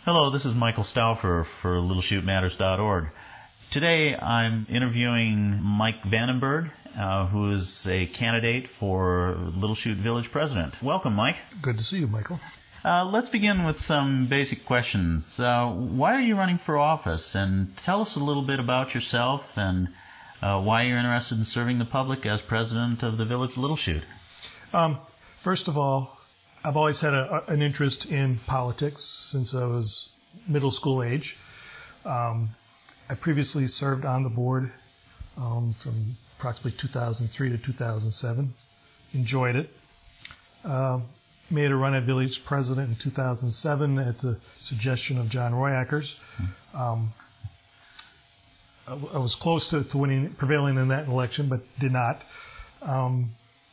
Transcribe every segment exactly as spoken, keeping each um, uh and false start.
Hello, this is Michael Stauffer for Little Chute Matters dot org. Today I'm interviewing Mike Vandenberg, uh, who is a candidate for Little Chute Village President. Welcome, Mike. Good to see you, Michael. Uh, let's begin with some basic questions. Uh, why are you running for office? And tell us a little bit about yourself and uh, why you're interested in serving the public as president of the Village Little Chute. Um, first of all, I've always had a, an interest in politics since I was middle school age. Um, I previously served on the board um, from approximately two thousand three to two thousand seven. Enjoyed it. Uh, made a run at village president in two thousand seven at the suggestion of John Royackers. Um, I, w- I was close to, to winning, prevailing in that election, but did not. Um,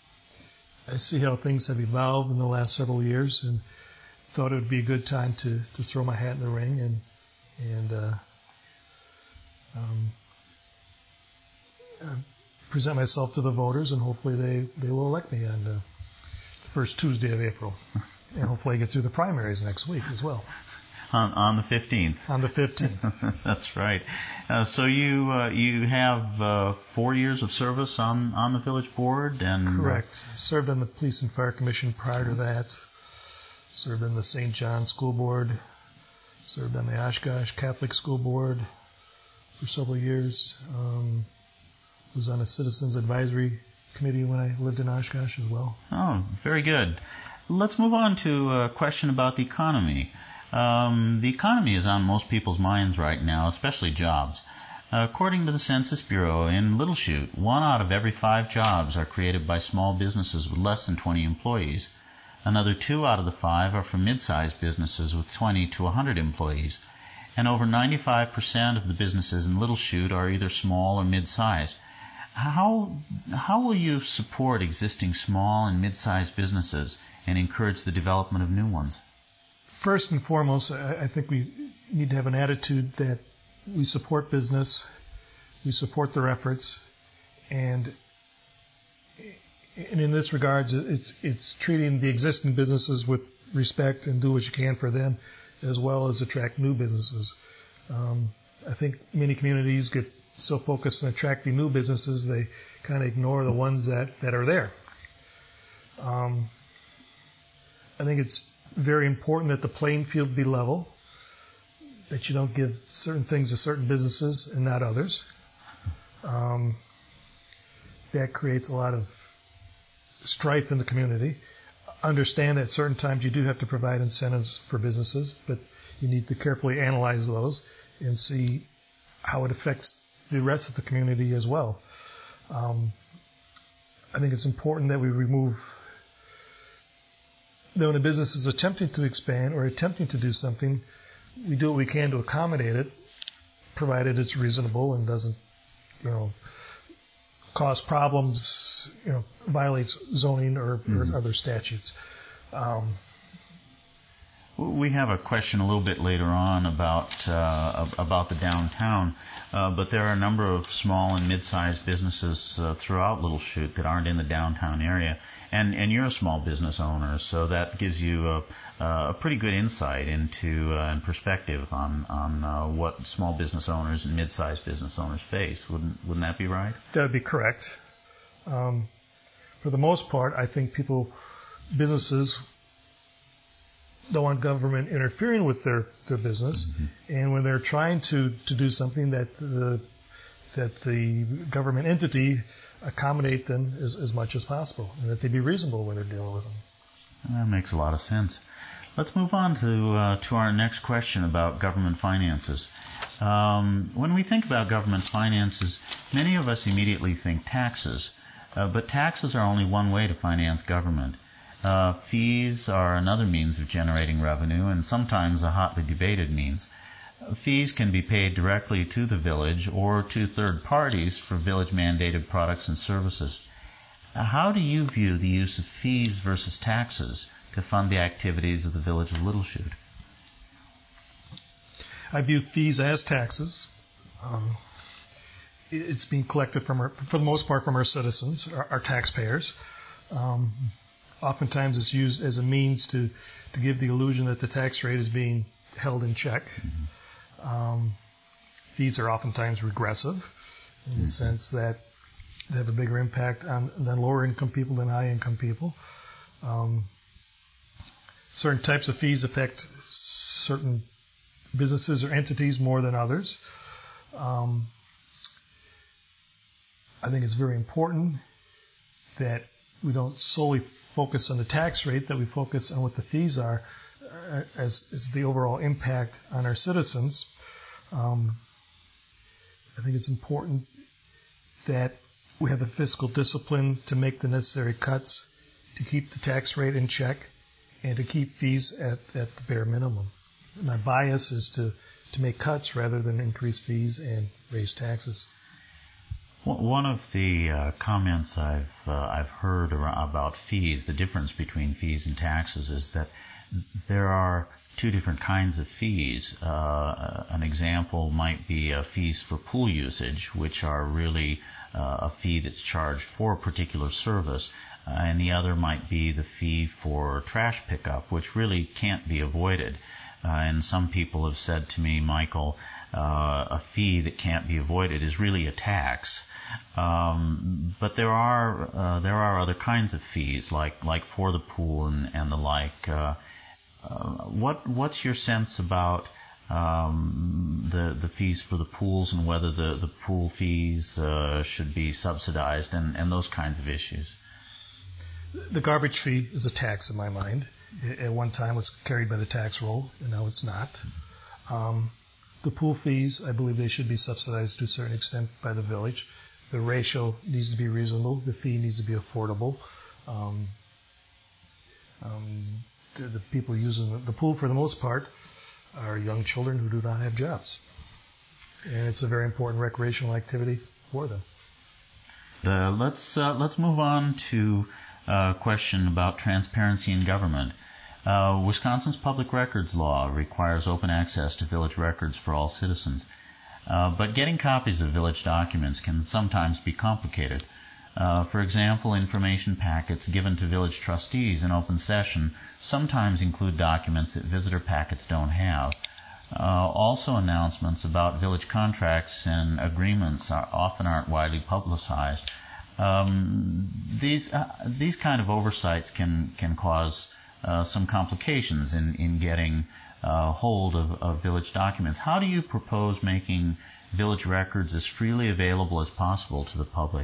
I see how things have evolved in the last several years, and thought it would be a good time to, to throw my hat in the ring and and uh, um, uh, present myself to the voters, and hopefully they, they will elect me on uh, the first Tuesday of April, and hopefully I get through the primaries next week as well. On, on the fifteenth. On the fifteenth. That's right. Uh, so you uh, you have uh, four years of service on, on the village board, and correct. Served on the Police and Fire Commission prior to that. Served on the Saint John School Board. Served on the Oshkosh Catholic School Board for several years. Um, was on a Citizens Advisory Committee when I lived in Oshkosh as well. Oh, very good. Let's move on to a question about the economy. Um, the economy is on most people's minds right now, especially jobs. Uh, according to the Census Bureau, in Little Chute, one out of every five jobs are created by small businesses with less than twenty employees. Another two out of the five are from mid-sized businesses with twenty to one hundred employees. And over ninety-five percent of the businesses in Little Chute are either small or mid-sized. How, how will you support existing small and mid-sized businesses and encourage the development of new ones? First and foremost, I think we need to have an attitude that we support business, we support their efforts, and, and in this regard, it's it's treating the existing businesses with respect and do what you can for them, as well as attract new businesses. Um, I think many communities get so focused on attracting new businesses, they kind of ignore the ones that, that are there. Um, I think it's very important that the playing field be level, that you don't give certain things to certain businesses and not others. Um, that creates a lot of strife in the community. Understand that at certain times you do have to provide incentives for businesses, but you need to carefully analyze those and see how it affects the rest of the community as well. Um, I think it's important that we remove that when a business is attempting to expand or attempting to do something, we do what we can to accommodate it, provided it's reasonable and doesn't, you know, cause problems, you know, violates zoning or, mm-hmm. or other statutes. Um, we have a question a little bit later on about uh, about the downtown, uh, but there are a number of small and mid-sized businesses uh, throughout Little Chute that aren't in the downtown area. And, and you're a small business owner, so that gives you a, a pretty good insight into uh, and perspective on on uh, what small business owners and mid-sized business owners face. Wouldn't wouldn't that be right? That would be correct. Um, for the most part, I think people, businesses, don't want government interfering with their, their business, mm-hmm. and when they're trying to, to do something that the that the government entity accommodate them as, as much as possible, and that they be reasonable when they're dealing with them. That makes a lot of sense. Let's move on to uh, to our next question about government finances. Um, when we think about government finances, many of us immediately think taxes, uh, but taxes are only one way to finance government. Uh, fees are another means of generating revenue, and sometimes a hotly debated means. Fees can be paid directly to the village or to third parties for village-mandated products and services. How do you view the use of fees versus taxes to fund the activities of the village of Little Chute? I view fees as taxes. Um, it's being collected from our, for the most part, from our citizens, our, our taxpayers. Um, oftentimes, it's used as a means to, to give the illusion that the tax rate is being held in check. Mm-hmm. Um, fees are oftentimes regressive in mm-hmm. the sense that they have a bigger impact on, on lower income people than high income people. Um, certain types of fees affect certain businesses or entities more than others. Um, I think it's very important that we don't solely focus on the tax rate, that we focus on what the fees are uh, as, as the overall impact on our citizens. Um, I think it's important that we have the fiscal discipline to make the necessary cuts to keep the tax rate in check and to keep fees at, at the bare minimum. My bias is to, to make cuts rather than increase fees and raise taxes. One of the uh, comments I've uh, I've heard about fees, the difference between fees and taxes, is that there are two different kinds of fees. Uh, an example might be uh, fees for pool usage, which are really uh, a fee that's charged for a particular service, uh, and the other might be the fee for trash pickup, which really can't be avoided. Uh, and some people have said to me, Michael, uh, a fee that can't be avoided is really a tax. Um, but there are uh, there are other kinds of fees, like like for the pool and, and the like. Uh, uh, what what's your sense about um, the the fees for the pools and whether the, the pool fees uh, should be subsidized and, and those kinds of issues? The garbage fee is a tax in my mind. At one time, it was carried by the tax roll, and now it's not. Um, the pool fees, I believe they should be subsidized to a certain extent by the village. The ratio needs to be reasonable. The fee needs to be affordable. Um, um, the, the people using the, the pool, for the most part, are young children who do not have jobs. And it's a very important recreational activity for them. Uh, let's uh, let's move on to a question about transparency in government. Uh, Wisconsin's public records law requires open access to village records for all citizens. Uh, but getting copies of village documents can sometimes be complicated. Uh, for example, information packets given to village trustees in open session sometimes include documents that visitor packets don't have. Uh, also, announcements about village contracts and agreements are, often aren't widely publicized. Um, these uh, these kind of oversights can can cause uh, some complications in in getting uh, hold of, of village documents. How do you propose making village records as freely available as possible to the public?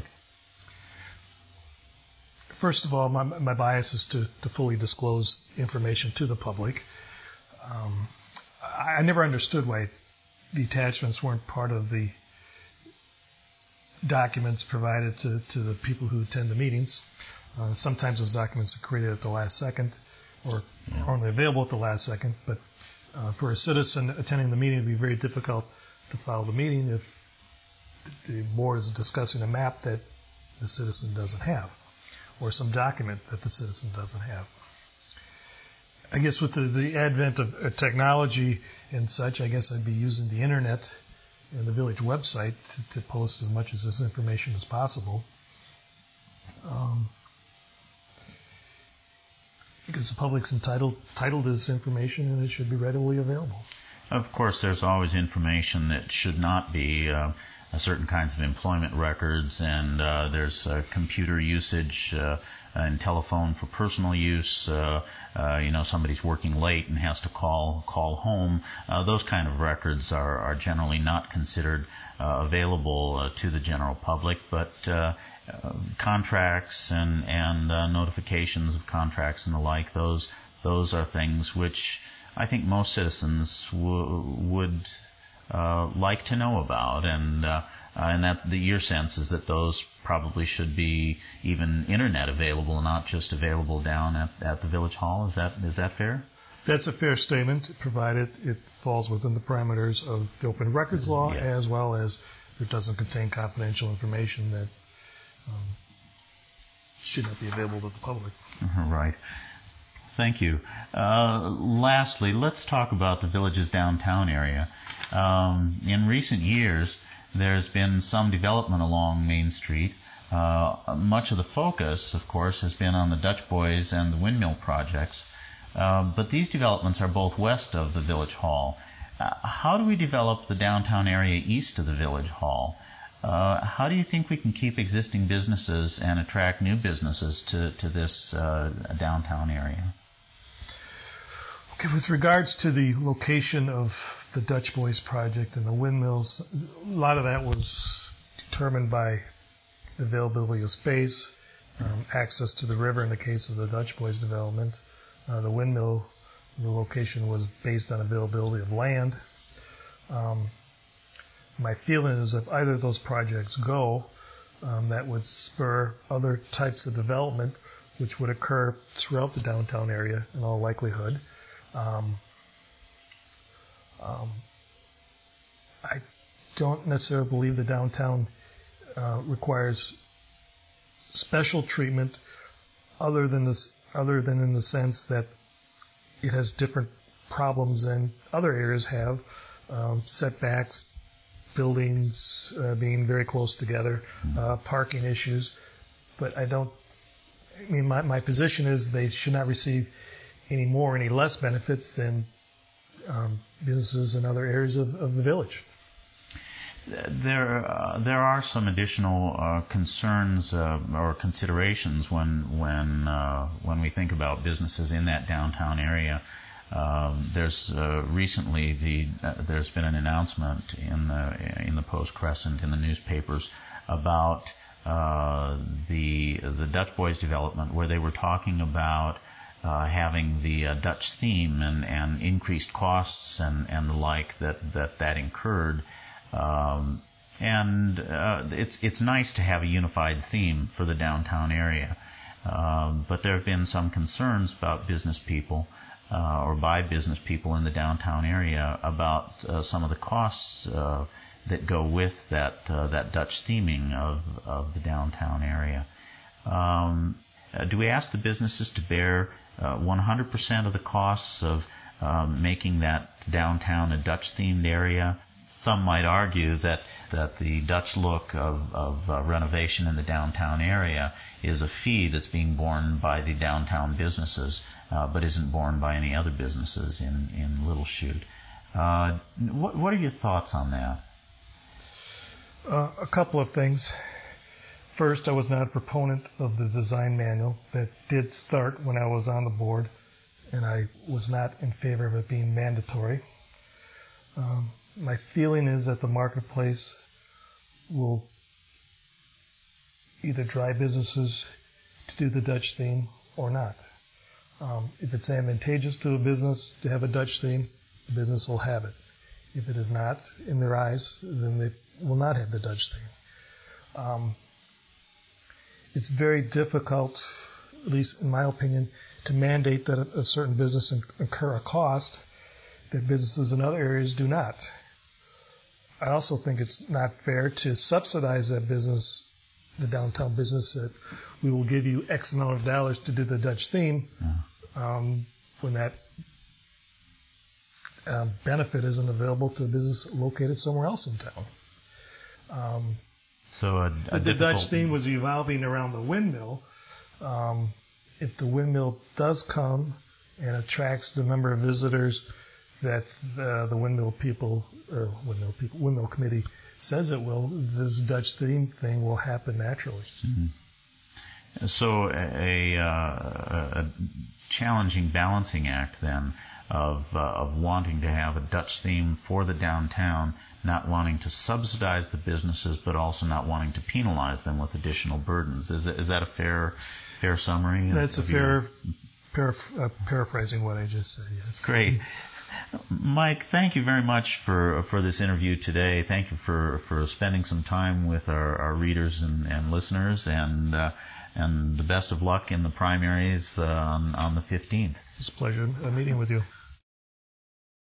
First of all, my, my bias is to, to fully disclose information to the public. Um, I, I never understood why the attachments weren't part of the documents provided to, to the people who attend the meetings. Uh, sometimes those documents are created at the last second or yeah. only available at the last second, but uh, for a citizen attending the meeting, it would be very difficult to follow the meeting if the board is discussing a map that the citizen doesn't have or some document that the citizen doesn't have. I guess with the, the advent of uh, technology and such, I guess I'd be using the internet and the village website to, to post as much of this information as possible. Um, because the public's entitled, entitled to this information and it should be readily available. Of course, there's always information that should not be uh, certain kinds of employment records, and uh, there's uh, computer usage uh, and telephone for personal use. Uh, uh, you know, somebody's working late and has to call call home. Uh, those kind of records are, are generally not considered uh, available uh, to the general public, but uh, uh, contracts and and uh, notifications of contracts and the like, those those are things which I think most citizens w- would uh, like to know about, and uh, and that the, your sense is that those probably should be even internet available, not just available down at, at the village hall. Is that is that fair? That's a fair statement, provided it falls within the parameters of the open records law, yeah. as well as it doesn't contain confidential information that um, should not be available to the public. Right. Thank you. Uh, lastly, let's talk about the village's downtown area. Um, in recent years, there's been some development along Main Street. Uh, much of the focus, of course, has been on the Dutch Boys and the windmill projects. Uh, but these developments are both west of the Village Hall. Uh, how do we develop the downtown area east of the Village Hall? Uh, how do you think we can keep existing businesses and attract new businesses to, to this uh, downtown area? Okay, with regards to the location of the Dutch Boys project and the windmills, a lot of that was determined by the availability of space, um, access to the river in the case of the Dutch Boys development. Uh, the windmill, the location was based on availability of land. Um, my feeling is if either of those projects go, um, that would spur other types of development which would occur throughout the downtown area in all likelihood. Um, um, I don't necessarily believe the downtown uh, requires special treatment other than this, other than in the sense that it has different problems than other areas have, um, setbacks, buildings uh, being very close together, uh, parking issues. But I don't, I mean, my, my position is they should not receive any more, any less benefits than um, businesses in other areas of, of the village. There, uh, there are some additional uh, concerns uh, or considerations when when uh, when we think about businesses in that downtown area. Um, there's uh, recently the uh, there's been an announcement in the in the Post Crescent in the newspapers about uh, the the Dutch Boys development, where they were talking about uh, having the uh, Dutch theme and, and increased costs and, and the like that that, that incurred. Um, and uh, it's it's nice to have a unified theme for the downtown area, um, but there have been some concerns about business people uh, or by business people in the downtown area about uh, some of the costs uh, that go with that uh, that Dutch theming of of the downtown area. Um, uh, do we ask the businesses to bear uh, one hundred percent of the costs of um, making that downtown a Dutch themed area? Some might argue that, that the Dutch look of, of uh, renovation in the downtown area is a fee that's being borne by the downtown businesses, uh, but isn't borne by any other businesses in, in Little Chute. Uh, what, what are your thoughts on that? Uh, a couple of things. First, I was not a proponent of the design manual. That did start when I was on the board, and I was not in favor of it being mandatory. Um, My feeling is that the marketplace will either drive businesses to do the Dutch theme or not. Um, if it's advantageous to a business to have a Dutch theme, the business will have it. If it is not in their eyes, then they will not have the Dutch theme. Um, it's very difficult, at least in my opinion, to mandate that a, a certain business incur a cost that businesses in other areas do not. I also think it's not fair to subsidize that business, the downtown business, that we will give you X amount of dollars to do the Dutch theme, um, when that um, benefit isn't available to a business located somewhere else in town. Um, so a, a the Dutch theme was evolving around the windmill. Um, if the windmill does come and attracts the number of visitors that uh, the windmill people or windmill people windmill committee says it will, this Dutch theme thing will happen naturally. Mm-hmm. So a, uh, a challenging balancing act then of uh, of wanting to have a Dutch theme for the downtown, not wanting to subsidize the businesses, but also not wanting to penalize them with additional burdens. Is that, is that a fair fair summary? That's of, a fair paraph- uh, paraphrasing what I just said. Yes. Great. Mike, thank you very much for for this interview today. Thank you for, for spending some time with our, our readers and, and listeners, and uh, and the best of luck in the primaries uh, on, on the fifteenth. It's a pleasure meeting with you.